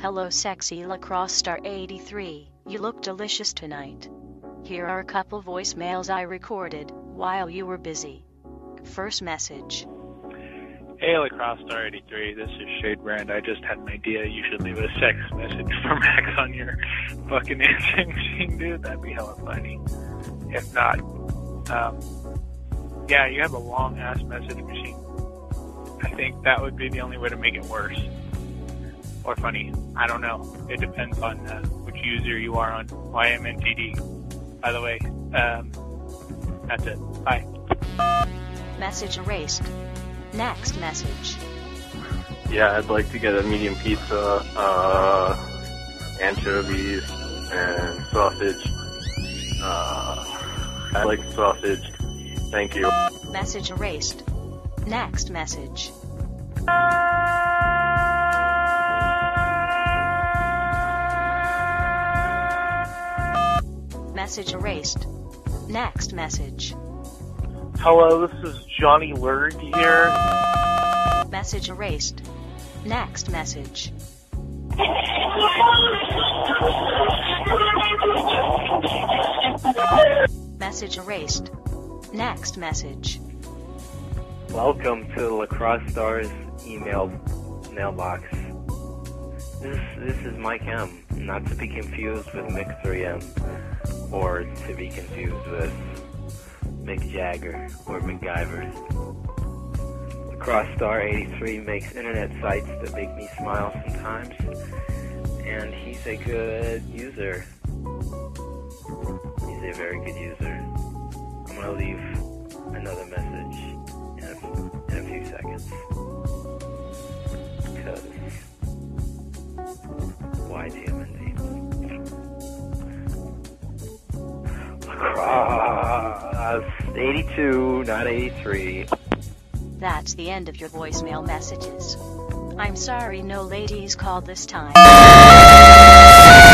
Hello sexy lacrosse star 83, you look delicious tonight. Here are a couple voicemails I recorded while you were busy. First message. Hey Lacrosse Star 83, this is Shade Brand. I just had an idea. You should leave a sex message for Max on your fucking answering machine, dude. That'd be hella funny. If not, yeah, you have a long ass message machine. I think that would be the only way to make it worse. Or funny. I don't know. It depends on which user you are on YMNTD. By the way, that's it. Bye. Message erased. Next message. Yeah, I'd like to get a medium pizza, anchovies, and sausage. I like sausage. Thank you. Message erased. Next message. Message erased. Next message. Hello, this is Johnny Lurd here. Message erased. Next message. Message erased. Next message. Welcome to the Lacrosse Stars email mailbox. This is Mike M, not to be confused with Mick 3M, or to be confused with Mick Jagger or MacGyver. Lacrosse Star 83 makes internet sites that make me smile sometimes, and he's a good user. He's a very good user. I'm going to leave another message in a few seconds. Because why TMND? Lacrosse 82, not 83. That's the end of your voicemail messages. I'm sorry no ladies called this time.